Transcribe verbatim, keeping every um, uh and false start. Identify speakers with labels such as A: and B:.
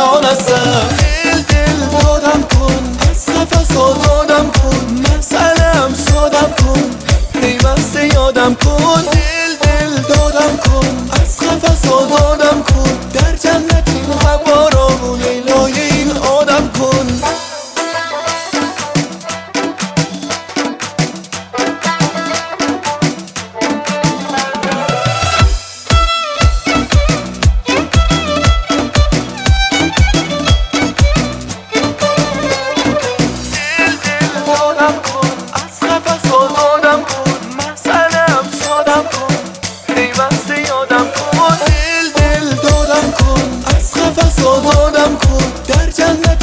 A: تنها نستم. دل دل دادم کن، از قفس آزادم کن، مسئله‌ام سادم کن، پیوسته یادم کن. دل دل دادم کن، از قفس آزادم کن، در جنت این هوا را لیلای این آدم کن. آزادم کن، در جنت